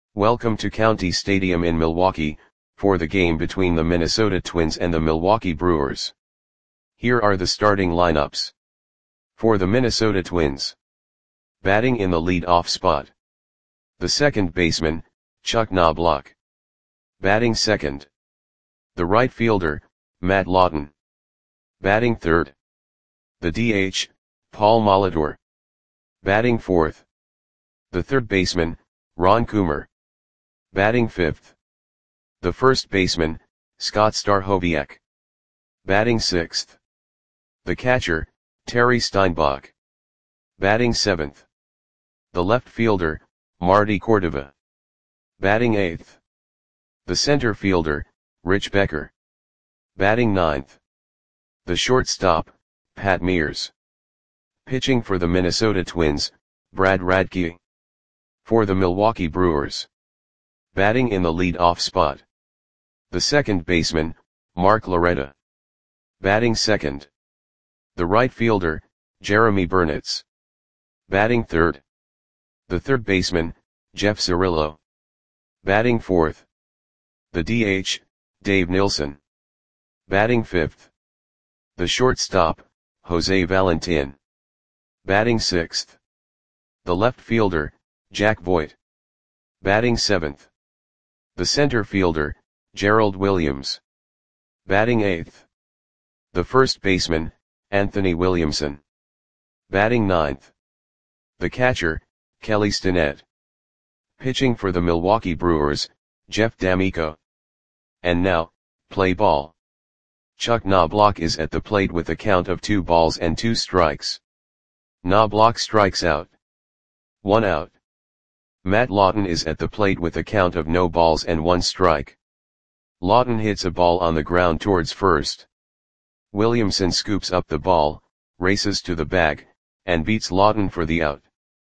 Welcome to County Stadium in Milwaukee, for the game between the Minnesota Twins and the Milwaukee Brewers. Here are the starting lineups. For the Minnesota Twins. Batting in the lead-off spot. The second baseman, Chuck Knobloch. Batting second. The right fielder, Matt Lawton. Batting third. The DH, Paul Molitor. Batting fourth. The third baseman, Ron Coomer. Batting fifth. The first baseman, Scott Stachowiak. Batting sixth. The catcher, Terry Steinbach. Batting seventh. The left fielder, Marty Cordova. Batting eighth. The center fielder, Rich Becker. Batting ninth. The shortstop, Pat Mears. Pitching for the Minnesota Twins, Brad Radke. For the Milwaukee Brewers. Batting in the lead-off spot. The second baseman, Mark Loretta. Batting second. The right fielder, Jeremy Burnitz. Batting third. The third baseman, Jeff Cirillo. Batting fourth. The DH, Dave Nilsson. Batting fifth. The shortstop, Jose Valentin. Batting sixth. The left fielder, Jack Voigt. Batting seventh. The center fielder, Gerald Williams. Batting eighth. The first baseman, Anthony Williamson. Batting ninth. The catcher, Kelly Stinnett. Pitching for the Milwaukee Brewers, Jeff D'Amico. And now, play ball. Chuck Knobloch is at the plate with a count of 2 balls and 2 strikes. Knobloch strikes out. 1 out. Matt Lawton is at the plate with a count of no balls and 1 strike. Lawton hits a ball on the ground towards first. Williamson scoops up the ball, races to the bag, and beats Lawton for the out.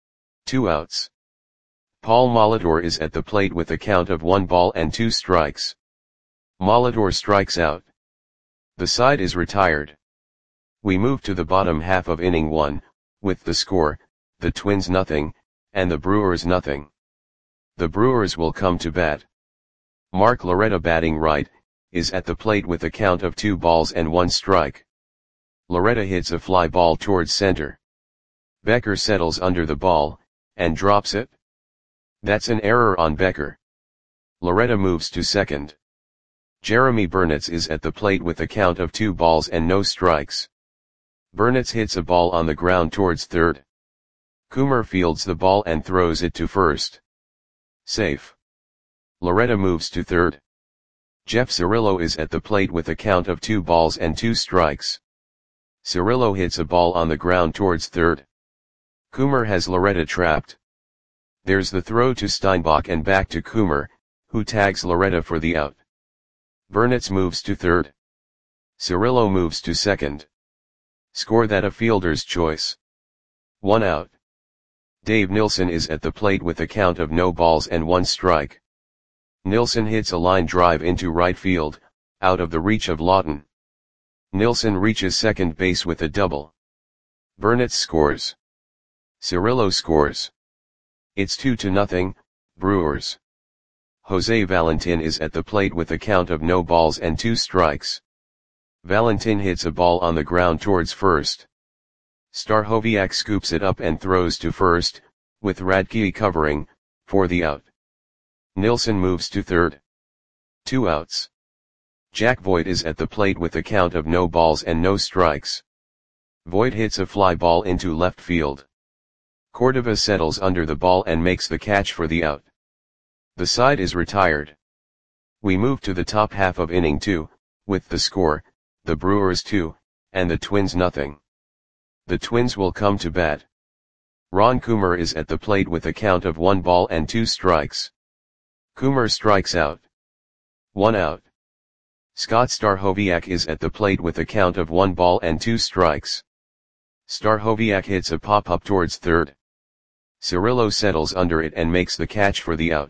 2 outs. Paul Molitor is at the plate with a count of 1 ball and 2 strikes. Molitor strikes out. The side is retired. We move to the bottom half of inning 1, with the score, the Twins nothing, and the Brewers nothing. The Brewers will come to bat. Mark Loretta batting right, is at the plate with a count of 2 balls and 1 strike. Loretta hits a fly ball towards center. Becker settles under the ball, and drops it. That's an error on Becker. Loretta moves to second. Jeremy Burnitz is at the plate with a count of 2 balls and no strikes. Burnitz hits a ball on the ground towards third. Coomer fields the ball and throws it to first. Safe. Loretta moves to third. Jeff Cirillo is at the plate with a count of 2 balls and 2 strikes. Cirillo hits a ball on the ground towards third. Coomer has Loretta trapped. There's the throw to Steinbach and back to Coomer, who tags Loretta for the out. Burnitz moves to third. Cirillo moves to second. Score that a fielder's choice. 1 out. Dave Nilsson is at the plate with a count of no balls and 1 strike. Nilsson hits a line drive into right field, out of the reach of Lawton. Nilsson reaches second base with a double. Burnitz scores. Cirillo scores. It's 2-0, Brewers. Jose Valentin is at the plate with a count of no balls and 2 strikes. Valentin hits a ball on the ground towards first. Stachowiak scoops it up and throws to first, with Radke covering, for the out. Nilsson moves to third. 2 outs. Jack Voigt is at the plate with a count of no balls and no strikes. Voigt hits a fly ball into left field. Cordova settles under the ball and makes the catch for the out. The side is retired. We move to the top half of inning 2, with the score, the Brewers 2, and the Twins nothing. The Twins will come to bat. Ron Coomer is at the plate with a count of 1 ball and 2 strikes. Coomer strikes out. 1 out. Scott Stachowiak is at the plate with a count of 1 ball and 2 strikes. Stachowiak hits a pop-up towards third. Cirillo settles under it and makes the catch for the out.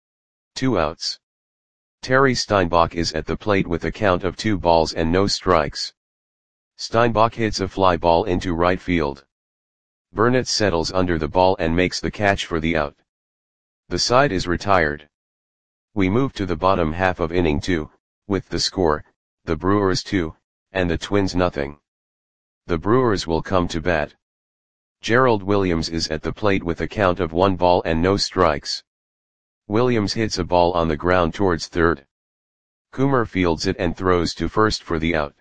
2 outs. Terry Steinbach is at the plate with a count of 2 balls and no strikes. Steinbach hits a fly ball into right field. Burnitz settles under the ball and makes the catch for the out. The side is retired. We move to the bottom half of inning 2, with the score, the Brewers 2, and the Twins nothing. The Brewers will come to bat. Gerald Williams is at the plate with a count of 1 ball and no strikes. Williams hits a ball on the ground towards third. Coomer fields it and throws to first for the out.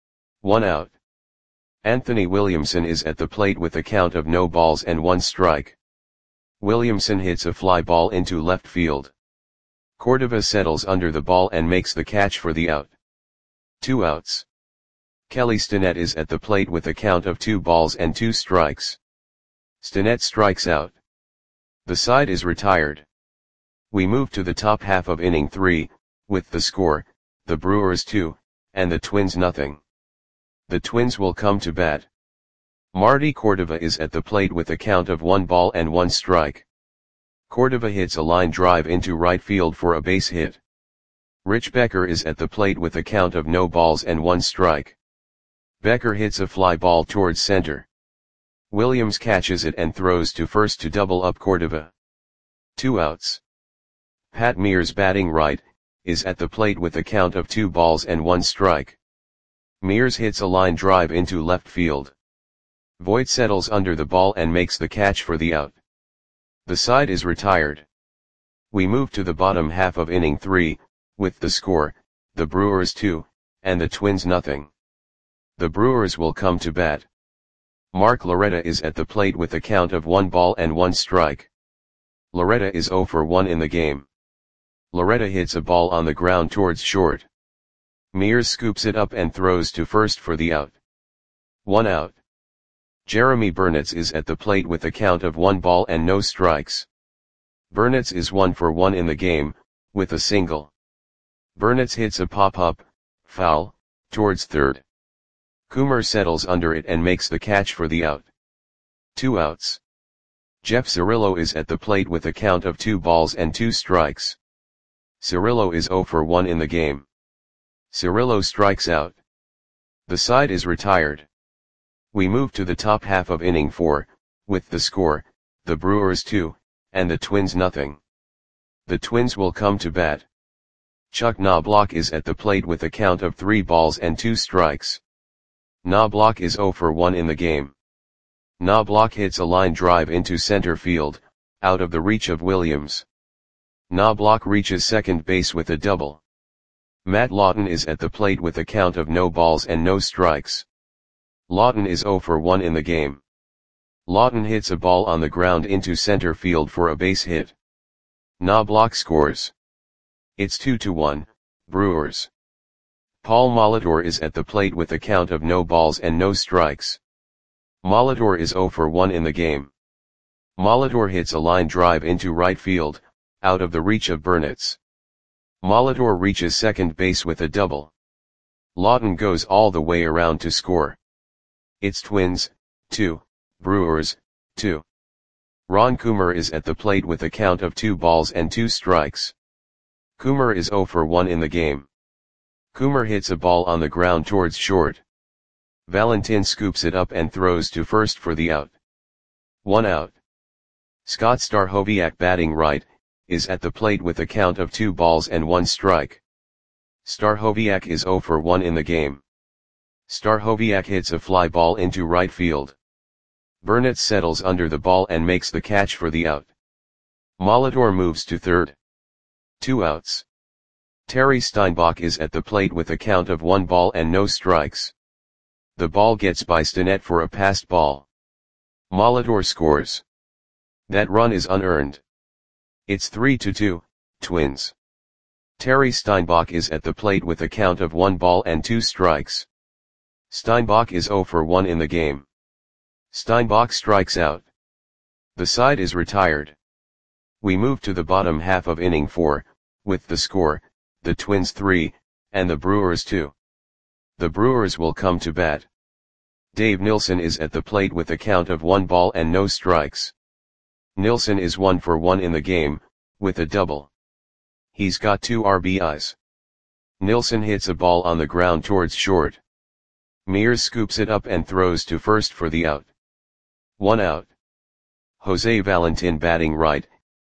1 out. Anthony Williamson is at the plate with a count of no balls and 1 strike. Williamson hits a fly ball into left field. Cordova settles under the ball and makes the catch for the out. 2 outs. Kelly Stinnett is at the plate with a count of 2 balls and 2 strikes. Stinnett strikes out. The side is retired. We move to the top half of inning 3, with the score, the Brewers 2, and the Twins nothing. The Twins will come to bat. Marty Cordova is at the plate with a count of 1 ball and 1 strike. Cordova hits a line drive into right field for a base hit. Rich Becker is at the plate with a count of no balls and 1 strike. Becker hits a fly ball towards center. Williams catches it and throws to first to double up Cordova. 2 outs. Pat Mears, batting right, is at the plate with a count of 2 balls and 1 strike. Mears hits a line drive into left field. Voit settles under the ball and makes the catch for the out. The side is retired. We move to the bottom half of inning 3, with the score, the Brewers 2, and the Twins nothing. The Brewers will come to bat. Mark Loretta is at the plate with a count of 1 ball and 1 strike. Loretta is 0 for 1 in the game. Loretta hits a ball on the ground towards short. Mears scoops it up and throws to first for the out. 1 out. Jeremy Burnitz is at the plate with a count of 1 ball and no strikes. Burnitz is 1 for 1 in the game, with a single. Burnitz hits a pop-up, foul, towards third. Coomer settles under it and makes the catch for the out. 2 outs. Jeff Cirillo is at the plate with a count of 2 balls and 2 strikes. Cirillo is 0 for 1 in the game. Cirillo strikes out. The side is retired. We move to the top half of inning 4, with the score, the Brewers 2, and the Twins nothing. The Twins will come to bat. Chuck Knobloch is at the plate with a count of 3 balls and 2 strikes. Knobloch is 0 for 1 in the game. Knobloch hits a line drive into center field, out of the reach of Williams. Knobloch reaches second base with a double. Matt Lawton is at the plate with a count of no balls and no strikes. Lawton is 0 for 1 in the game. Lawton hits a ball on the ground into center field for a base hit. Knobloch scores. It's 2-1, Brewers. Paul Molitor is at the plate with a count of no balls and no strikes. Molitor is 0 for 1 in the game. Molitor hits a line drive into right field, out of the reach of Burnitz. Molitor reaches second base with a double. Lawton goes all the way around to score. It's Twins, 2, Brewers, 2. Ron Coomer is at the plate with a count of 2 balls and 2 strikes. Coomer is 0 for 1 in the game. Coomer hits a ball on the ground towards short. Valentin scoops it up and throws to first for the out. 1 out. Scott Stachowiak, batting right, is at the plate with a count of 2 balls and 1 strike. Stachowiak is 0 for 1 in the game. Stachowiak hits a fly ball into right field. Burnitz settles under the ball and makes the catch for the out. Molitor moves to third. 2 outs. Terry Steinbach is at the plate with a count of 1 ball and no strikes. The ball gets by Stinnett for a passed ball. Molitor scores. That run is unearned. It's 3-2, Twins. Terry Steinbach is at the plate with a count of 1 ball and 2 strikes. Steinbach is 0 for 1 in the game. Steinbach strikes out. The side is retired. We move to the bottom half of inning 4, with the score, the Twins 3, and the Brewers 2. The Brewers will come to bat. Dave Nilsson is at the plate with a count of 1 ball and no strikes. Nilsson is 1 for 1 in the game, with a double. He's got 2 RBIs. Nilsson hits a ball on the ground towards short. Mears scoops it up and throws to first for the out. 1 out. Jose Valentin, batting right,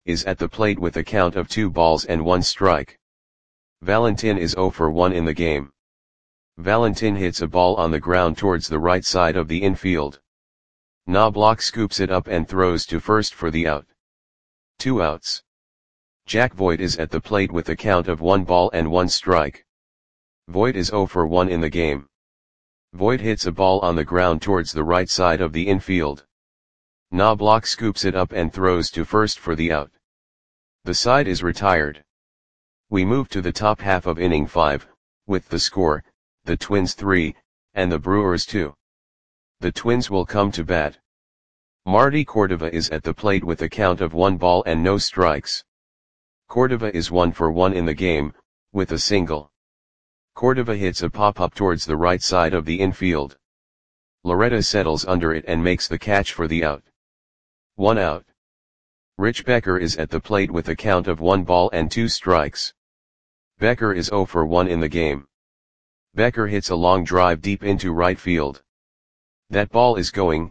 is at the plate with a count of 2 balls and 1 strike. Valentin is 0 for 1 in the game. Valentin hits a ball on the ground towards the right side of the infield. Knobloch scoops it up and throws to first for the out. 2 outs. Jack Voigt is at the plate with a count of 1 ball and 1 strike. Voigt is 0 for 1 in the game. Voigt hits a ball on the ground towards the right side of the infield. Knobloch scoops it up and throws to first for the out. The side is retired. We move to the top half of inning 5, with the score, the Twins 3, and the Brewers 2. The Twins will come to bat. Marty Cordova is at the plate with a count of 1 ball and no strikes. Cordova is 1 for 1 in the game, with a single. Cordova hits a pop-up towards the right side of the infield. Loretta settles under it and makes the catch for the out. 1 out. Rich Becker is at the plate with a count of 1 ball and 2 strikes. Becker is 0 for 1 in the game. Becker hits a long drive deep into right field. That ball is going,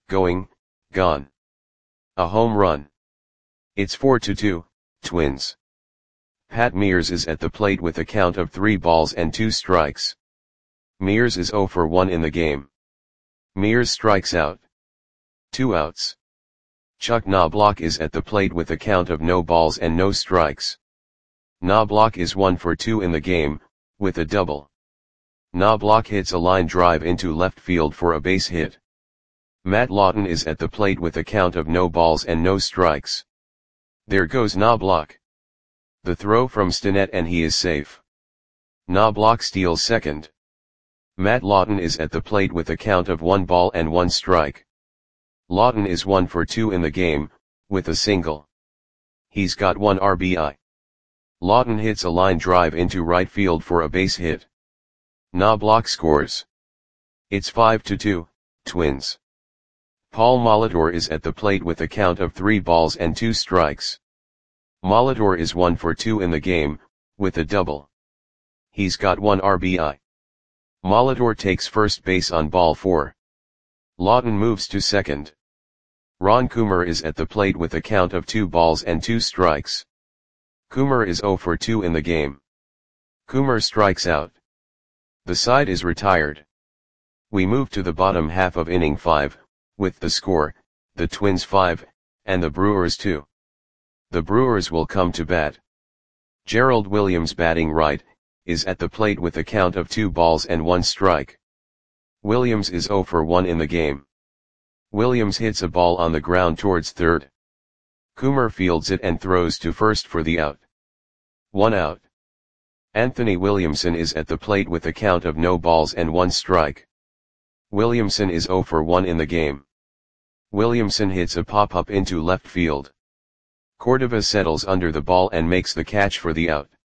gone. A home run. It's 4-2, Twins. Pat Mears is at the plate with a count of 3 balls and 2 strikes. Mears is 0 for 1 in the game. Mears strikes out. 2 outs. Chuck Knobloch is at the plate with a count of no balls and no strikes. Knobloch is 1 for 2 in the game, with a double. Knobloch hits a line drive into left field for a base hit. Matt Lawton is at the plate with a count of no balls and no strikes. There goes Knobloch. The throw from Stinnett and he is safe. Knobloch steals second. Matt Lawton is at the plate with a count of 1 ball and 1 strike. Lawton is 1 for 2 in the game, with a single. He's got 1 RBI. Lawton hits a line drive into right field for a base hit. Knobloch scores. It's 5-2, Twins. Paul Molitor is at the plate with a count of 3 balls and 2 strikes. Molitor is 1 for 2 in the game, with a double. He's got 1 RBI. Molitor takes first base on ball 4. Lawton moves to second. Ron Coomer is at the plate with a count of 2 balls and 2 strikes. Coomer is 0 for 2 in the game. Coomer strikes out. The side is retired. We move to the bottom half of inning 5, with the score, the Twins 5, and the Brewers 2. The Brewers will come to bat. Gerald Williams, batting right, is at the plate with a count of 2 balls and 1 strike. Williams is 0 for 1 in the game. Williams hits a ball on the ground towards third. Coomer fields it and throws to first for the out. 1 out. Anthony Williamson is at the plate with a count of no balls and 1 strike. Williamson is 0 for 1 in the game. Williamson hits a pop-up into left field. Cordova settles under the ball and makes the catch for the out.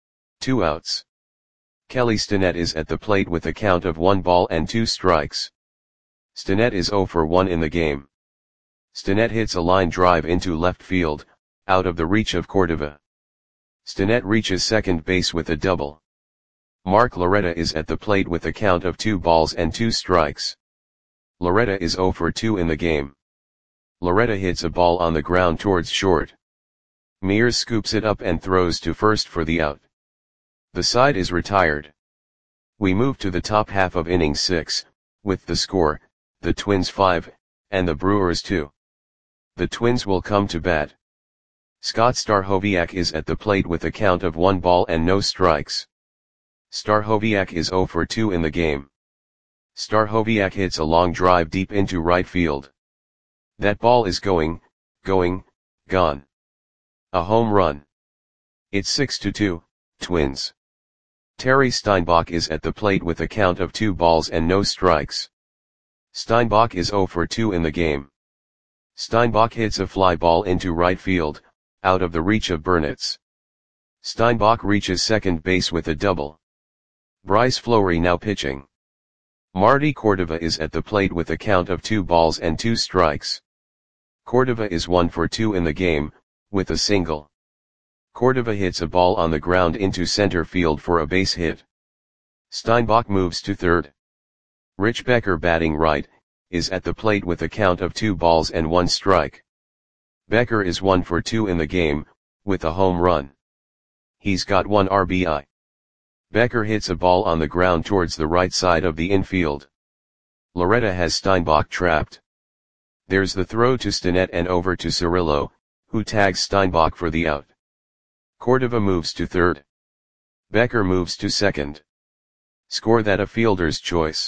2 outs. Kelly Stinnett is at the plate with a count of 1 ball and 2 strikes. Stinnett is 0 for 1 in the game. Stinnett hits a line drive into left field, out of the reach of Cordova. Stinnett reaches second base with a double. Mark Loretta is at the plate with a count of 2 balls and 2 strikes. Loretta is 0 for 2 in the game. Loretta hits a ball on the ground towards short. Mears scoops it up and throws to first for the out. The side is retired. We move to the top half of inning 6, with the score, the Twins 5, and the Brewers 2. The Twins will come to bat. Scott Stachowiak is at the plate with a count of 1 ball and no strikes. Stachowiak is 0 for 2 in the game. Stachowiak hits a long drive deep into right field. That ball is going, gone. A home run. It's 6-2, Twins. Terry Steinbach is at the plate with a count of 2 balls and no strikes. Steinbach is 0 for 2 in the game. Steinbach hits a fly ball into right field, out of the reach of Burnitz. Steinbach reaches second base with a double. Bryce Fleury now pitching. Marty Cordova is at the plate with a count of 2 balls and 2 strikes. Cordova is 1 for 2 in the game, with a single. Cordova hits a ball on the ground into center field for a base hit. Steinbach moves to third. Rich Becker, batting right, is at the plate with a count of 2 balls and 1 strike. Becker is 1 for 2 in the game, with a home run. He's got 1 RBI. Becker hits a ball on the ground towards the right side of the infield. Loretta has Steinbach trapped. There's the throw to Stinnett and over to Cirillo, who tags Steinbach for the out. Cordova moves to third. Becker moves to second. Score that a fielder's choice.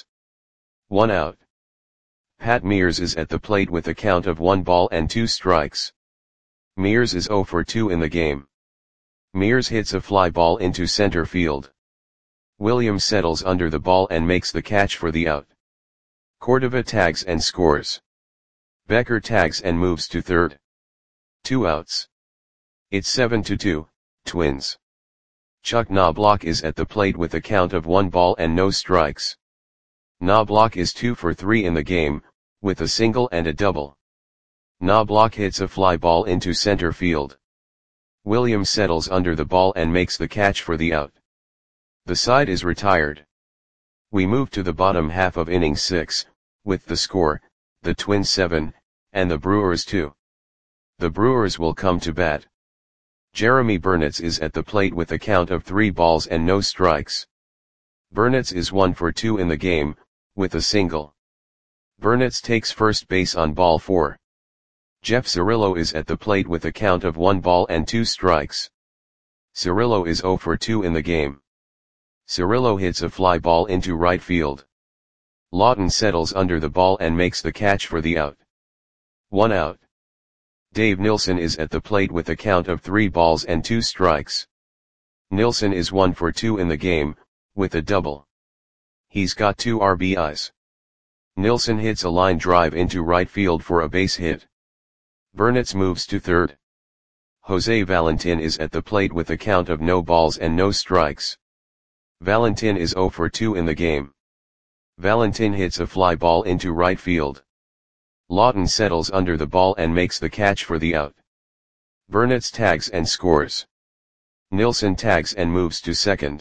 1 out. Pat Mears is at the plate with a count of 1 ball and 2 strikes. Mears is 0 for 2 in the game. Mears hits a fly ball into center field. Williams settles under the ball and makes the catch for the out. Cordova tags and scores. Becker tags and moves to third. 2 outs. It's 7-2, Twins. Chuck Knobloch is at the plate with a count of 1 ball and no strikes. Knobloch is 2 for 3 in the game, with a single and a double. Knobloch hits a fly ball into center field. Williams settles under the ball and makes the catch for the out. The side is retired. We move to the bottom half of inning 6, with the score, the Twins 7, and the Brewers 2. The Brewers will come to bat. Jeremy Burnitz is at the plate with a count of 3 balls and no strikes. Burnitz is 1 for 2 in the game, with a single. Burnitz takes first base on ball 4. Jeff Cirillo is at the plate with a count of 1 ball and 2 strikes. Cirillo is 0 for 2 in the game. Cirillo hits a fly ball into right field. Lawton settles under the ball and makes the catch for the out. 1 out. Dave Nilsson is at the plate with a count of 3 balls and 2 strikes. Nilsson is 1 for 2 in the game, with a double. He's got 2 RBIs. Nilsson hits a line drive into right field for a base hit. Burnitz moves to third. Jose Valentin is at the plate with a count of no balls and no strikes. Valentin is 0 for 2 in the game. Valentin hits a fly ball into right field. Lawton settles under the ball and makes the catch for the out. Burnitz tags and scores. Nilsson tags and moves to second.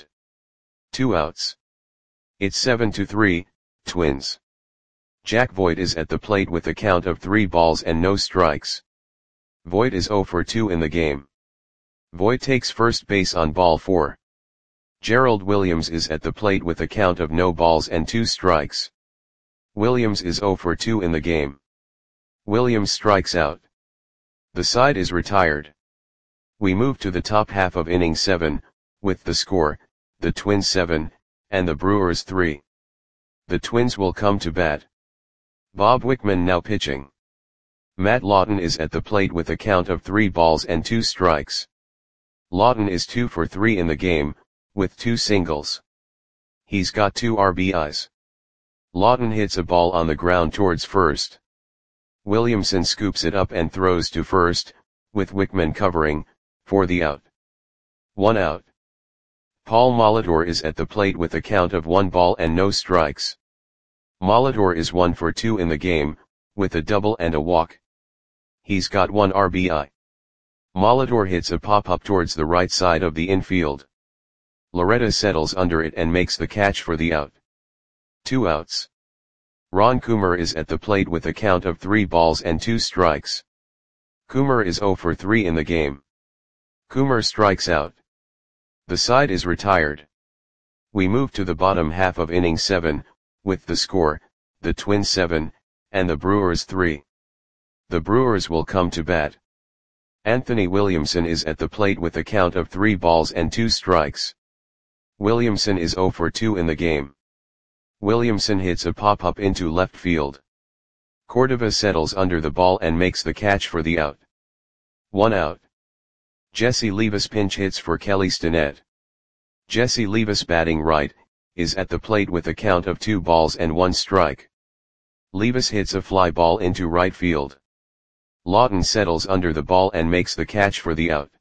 2 outs. It's 7-3, Twins. Jack Voigt is at the plate with a count of 3 balls and no strikes. Voigt is 0 for 2 in the game. Voigt takes first base on ball 4. Gerald Williams is at the plate with a count of no balls and 2 strikes. Williams is 0 for 2 in the game. Williams strikes out. The side is retired. We move to the top half of inning 7, with the score, the Twins 7, and the Brewers 3. The Twins will come to bat. Bob Wickman now pitching. Matt Lawton is at the plate with a count of 3 balls and 2 strikes. Lawton is 2 for 3 in the game, with 2 singles. He's got 2 RBIs. Lawton hits a ball on the ground towards first. Williamson scoops it up and throws to first, with Wickman covering, for the out. 1 out. Paul Molitor is at the plate with a count of 1 ball and no strikes. Molitor is 1 for 2 in the game, with a double and a walk. He's got 1 RBI. Molitor hits a pop-up towards the right side of the infield. Loretta settles under it and makes the catch for the out. 2 outs. Ron Coomer is at the plate with a count of 3 balls and 2 strikes. Coomer is 0 for 3 in the game. Coomer strikes out. The side is retired. We move to the bottom half of inning 7, with the score, the Twins 7, and the Brewers 3. The Brewers will come to bat. Anthony Williamson is at the plate with a count of 3 balls and 2 strikes. Williamson is 0 for 2 in the game. Williamson hits a pop-up into left field. Cordova settles under the ball and makes the catch for the out. 1 out. Jesse Levis pinch hits for Kelly Stinnett. Jesse Levis batting right, is at the plate with a count of 2 balls and 1 strike. Levis hits a fly ball into right field. Lawton settles under the ball and makes the catch for the out.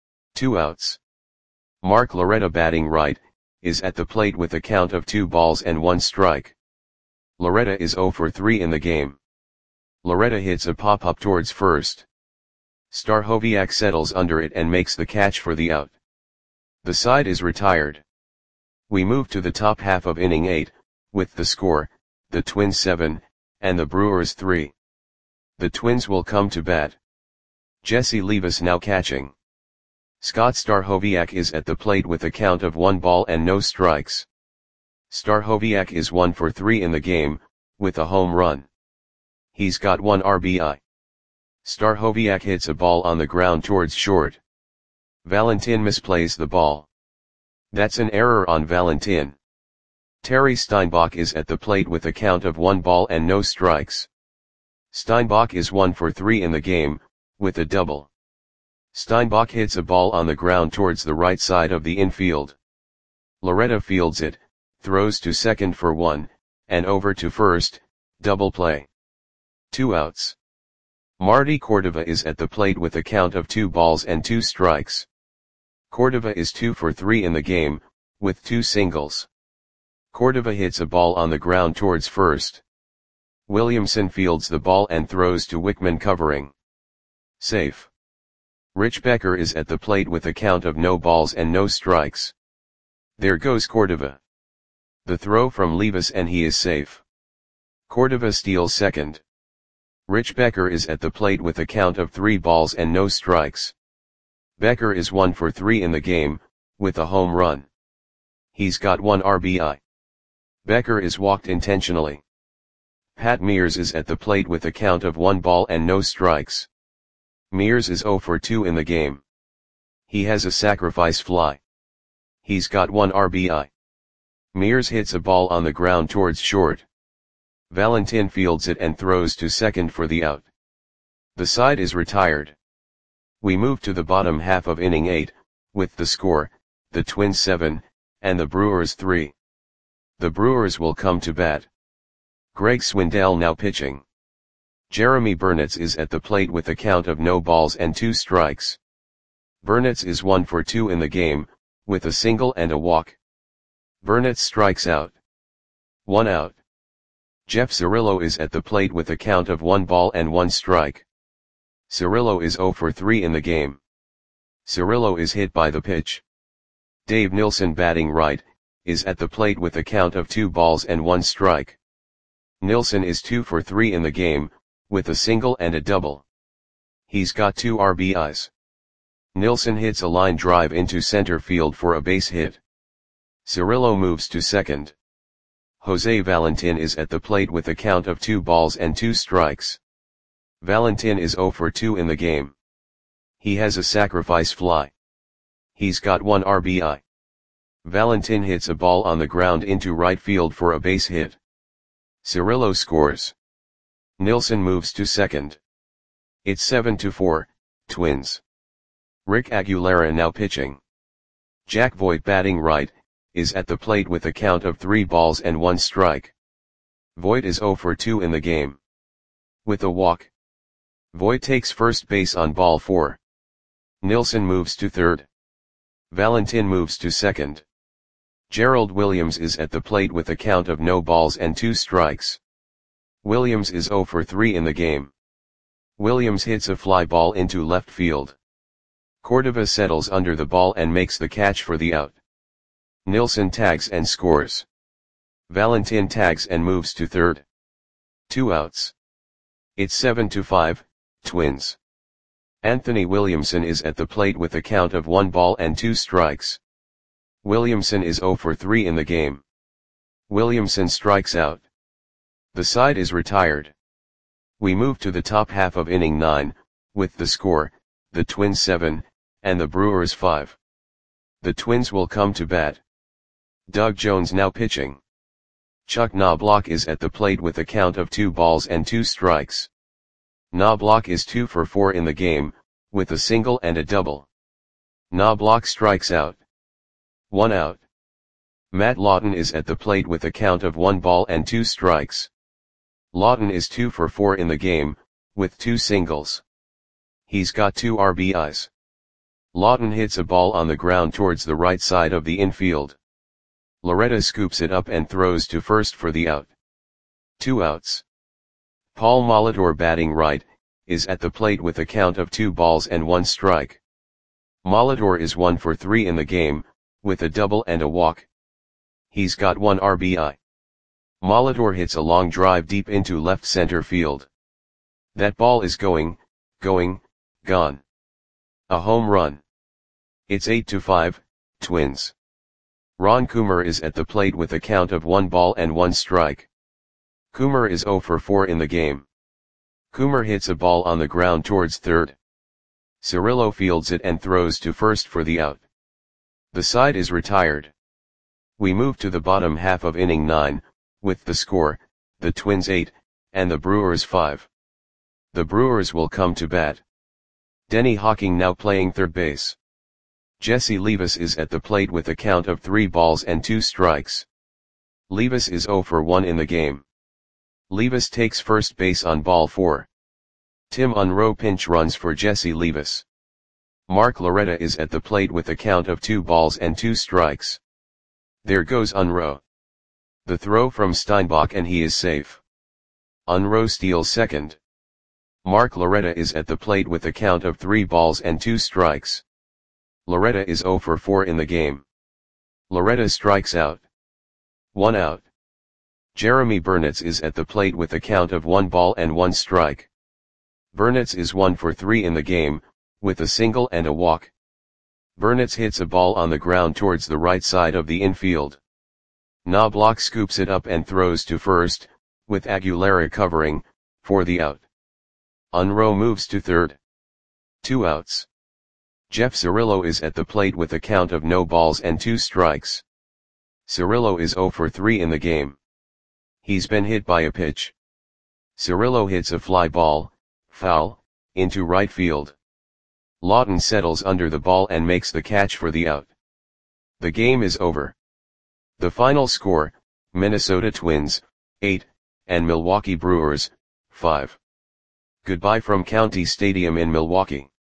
2 outs. Mark Loretta batting right, is at the plate with a count of 2 balls and 1 strike. Loretta is 0 for 3 in the game. Loretta hits a pop-up towards first. Stachowiak settles under it and makes the catch for the out. The side is retired. We move to the top half of inning 8, with the score, the Twins 7, and the Brewers 3. The Twins will come to bat. Jesse Levis now catching. Scott Stachowiak is at the plate with a count of 1 ball and no strikes. Stachowiak is 1 for 3 in the game, with a home run. He's got 1 RBI. Stachowiak hits a ball on the ground towards short. Valentin misplays the ball. That's an error on Valentin. Terry Steinbach is at the plate with a count of 1 ball and no strikes. Steinbach is 1 for 3 in the game, with a double. Steinbach hits a ball on the ground towards the right side of the infield. Loretta fields it, throws to second for 1, and over to first, double play. 2 outs. Marty Cordova is at the plate with a count of 2 balls and 2 strikes. Cordova is 2 for 3 in the game, with 2 singles. Cordova hits a ball on the ground towards first. Williamson fields the ball and throws to Wickman covering. Safe. Rich Becker is at the plate with a count of no balls and no strikes. There goes Cordova. The throw from Levis and he is safe. Cordova steals second. Rich Becker is at the plate with a count of 3 balls and no strikes. Becker is 1 for 3 in the game, with a home run. He's got 1 RBI. Becker is walked intentionally. Pat Mears is at the plate with a count of 1 ball and no strikes. Mears is 0 for 2 in the game. He has a sacrifice fly. He's got 1 RBI. Mears hits a ball on the ground towards short. Valentin fields it and throws to second for the out. The side is retired. We move to the bottom half of inning 8, with the score, the Twins 7, and the Brewers 3. The Brewers will come to bat. Greg Swindell now pitching. Jeremy Burnitz is at the plate with a count of no balls and 2 strikes. Burnitz is 1 for 2 in the game, with a single and a walk. Burnitz strikes out. 1 out. Jeff Cirillo is at the plate with a count of 1 ball and 1 strike. Cirillo is 0 for 3 in the game. Cirillo is hit by the pitch. Dave Nilsson batting right, is at the plate with a count of 2 balls and 1 strike. Nilsson is 2 for 3 in the game, with a single and a double. He's got 2 RBIs. Nilsson hits a line drive into center field for a base hit. Cirillo moves to second. Jose Valentin is at the plate with a count of 2 balls and 2 strikes. Valentin is 0 for 2 in the game. He has a sacrifice fly. He's got 1 RBI. Valentin hits a ball on the ground into right field for a base hit. Cirillo scores. Nilsson moves to second. It's 7-4, Twins. Rick Aguilera now pitching. Jack Voigt batting right, is at the plate with a count of 3 balls and 1 strike. Voigt is 0 for 2 in the game. With a walk. Voigt takes first base on ball 4. Nilsson moves to third. Valentin moves to second. Gerald Williams is at the plate with a count of no balls and 2 strikes. Williams is 0 for 3 in the game. Williams hits a fly ball into left field. Cordova settles under the ball and makes the catch for the out. Nilsson tags and scores. Valentin tags and moves to third. 2 outs. It's 7-5, Twins. Anthony Williamson is at the plate with a count of 1 ball and 2 strikes. Williamson is 0 for 3 in the game. Williamson strikes out. The side is retired. We move to the top half of inning 9, with the score, the Twins 7, and the Brewers 5. The Twins will come to bat. Doug Jones now pitching. Chuck Knobloch is at the plate with a count of 2 balls and 2 strikes. Knobloch is 2 for 4 in the game, with a single and a double. Knobloch strikes out. 1 out. Matt Lawton is at the plate with a count of 1 ball and 2 strikes. Lawton is 2 for 4 in the game, with 2 singles. He's got 2 RBIs. Lawton hits a ball on the ground towards the right side of the infield. Loretta scoops it up and throws to first for the out. 2 outs. Paul Molitor batting right, is at the plate with a count of 2 balls and 1 strike. Molitor is 1 for 3 in the game, with a double and a walk. He's got 1 RBI. Molitor hits a long drive deep into left center field. That ball is going, Gone. A home run. It's 8-5, Twins. Ron Coomer is at the plate with a count of 1 ball and 1 strike. Coomer is 0 for 4 in the game. Coomer hits a ball on the ground towards third. Cirillo fields it and throws to first for the out. The side is retired. We move to the bottom half of inning 9, with the score, the Twins 8, and the Brewers 5. The Brewers will come to bat. Denny Hawking now playing third base. Jesse Levis is at the plate with a count of 3 balls and 2 strikes. Levis is 0 for 1 in the game. Levis takes first base on ball 4. Tim Unroe pinch runs for Jesse Levis. Mark Loretta is at the plate with a count of 2 balls and 2 strikes. There goes Unroe. The throw from Steinbach and he is safe. Unroe steals second. Mark Loretta is at the plate with a count of 3 balls and 2 strikes. Loretta is 0 for 4 in the game. Loretta strikes out. 1 out. Jeremy Burnitz is at the plate with a count of 1 ball and 1 strike. Burnitz is 1 for 3 in the game, with a single and a walk. Burnitz hits a ball on the ground towards the right side of the infield. Knobloch scoops it up and throws to first, with Aguilera covering, for the out. Unroe moves to third. 2 outs. Jeff Cirillo is at the plate with a count of no balls and 2 strikes. Cirillo is 0 for 3 in the game. He's been hit by a pitch. Cirillo hits a fly ball, foul, into right field. Lawton settles under the ball and makes the catch for the out. The game is over. The final score, Minnesota Twins, 8, and Milwaukee Brewers, 5. Goodbye from County Stadium in Milwaukee.